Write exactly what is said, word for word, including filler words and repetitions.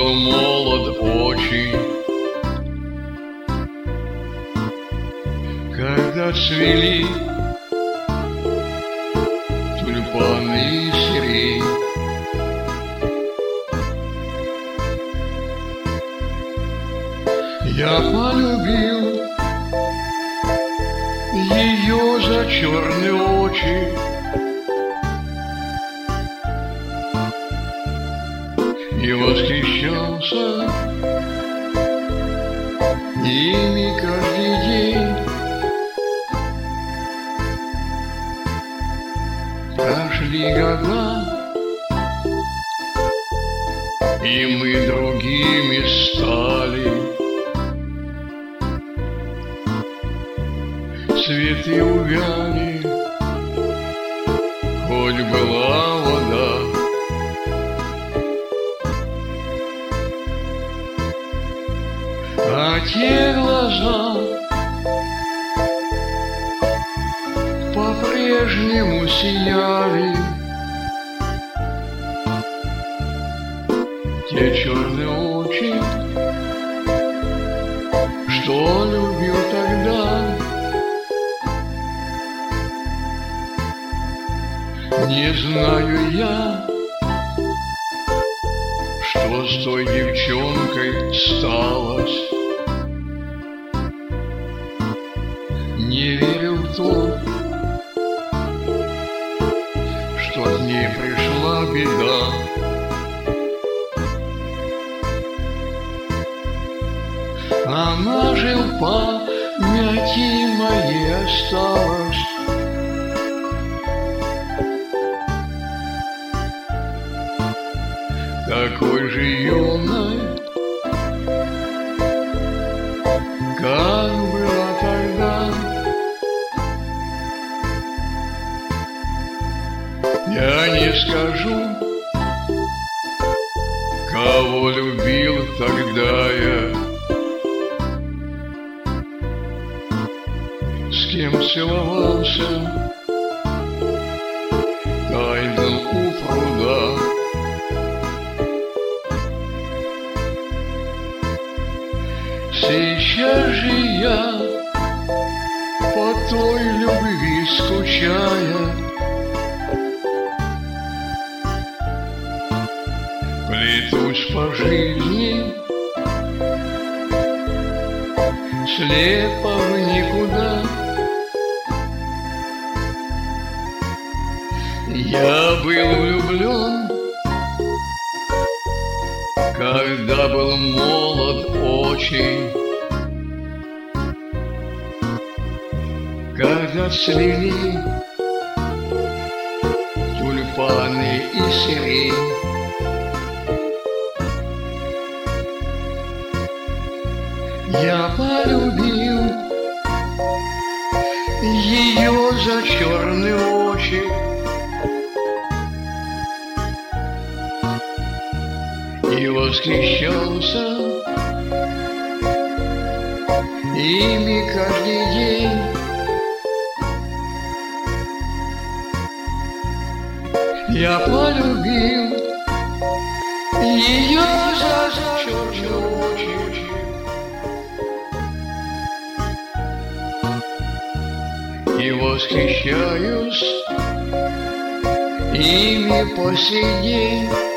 был молод очень, когда цвели тюльпаны и сирень. Я полюбил ее за черные очи, и восхищался ими каждый день. Прошли года, и мы другими стали. Цветы увяли, хоть была вода. А те глаза по-прежнему сияли, те черные очи, что любил тогда. Не знаю я, что с той девчонкой сталось. Не верю в то, что от ней пришла беда. Она же в памяти моей осталась. Такой же юной, как была тогда. Я не скажу, кого любил тогда я, с кем целовался тайно у пруда. Сейчас же я по той любви скучая плетусь по жизни слепо в никуда. Я был влюблен, когда был молод очень, когда цвели тюльпаны и сирень. Я полюбил ее за черные очи, и восхищался ими каждый день. Я полюбил ее за черные очи, и восхищаюсь ими по сей день.